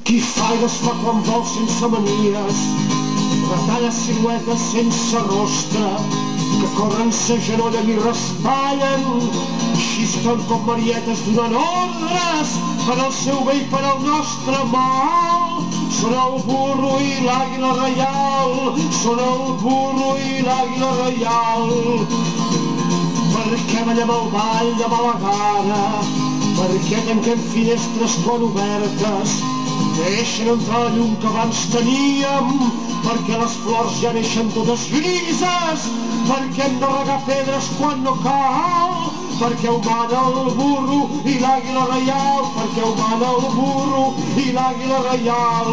Qui fa i desfà quan vol sense manies, retalla siluetes sense rostre, que corren, s'agenollen i raspallen, xisclen com marietes donant ordres per al seu bé i per al nostre mal. Són el burro i l'àguila reial, són el burro i l'àguila reial. Per què ballem el ball de mala gana? Per què tanquem finestres quan obertes? Deixen entrar la llum que abans teníem, perquè les flors ja neixen totes grises, perquè hem de regar pedres quan no cal, perquè ho mana el burro i l'àguila reial, perquè ho mana el burro i l'àguila reial.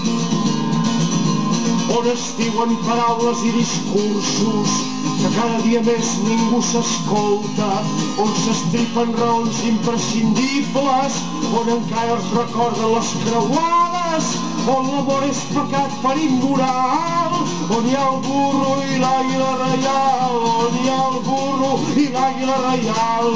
On es diuen paraules i discursos que cada dia més ningú s'escolta, on s'estripen raons imprescindibles, on encara es recorden les creuades, on l'amor és pecat per immoral, on hi ha el burro i l'àguila reial, on hi ha el burro i l'àguila reial.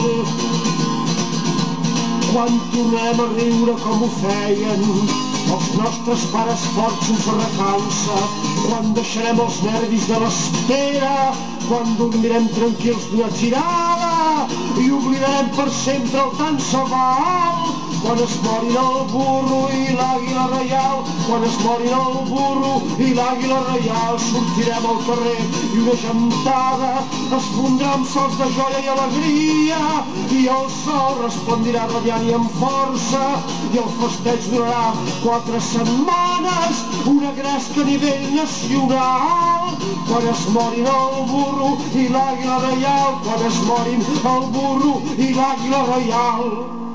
Quan tornem a riure com ho feien els nostres pares forts sense recança, quan deixarem els nervis de l'espera, quan dormirem tranquils d'una tirada i oblidarem per sempre el tant se val. Quan es morin el burro i l'àguila reial, quan es morin el burro i l'àguila reial, sortirem al carrer i una gentada es fondrà amb sols de joia i alegria, i el sol resplendirà radiant i amb força, i el festeig durarà 4 setmanes, una gresca a nivell nacional. Quan es morin el burro i l'àguila reial, quan es morin el burro i l'àguila reial.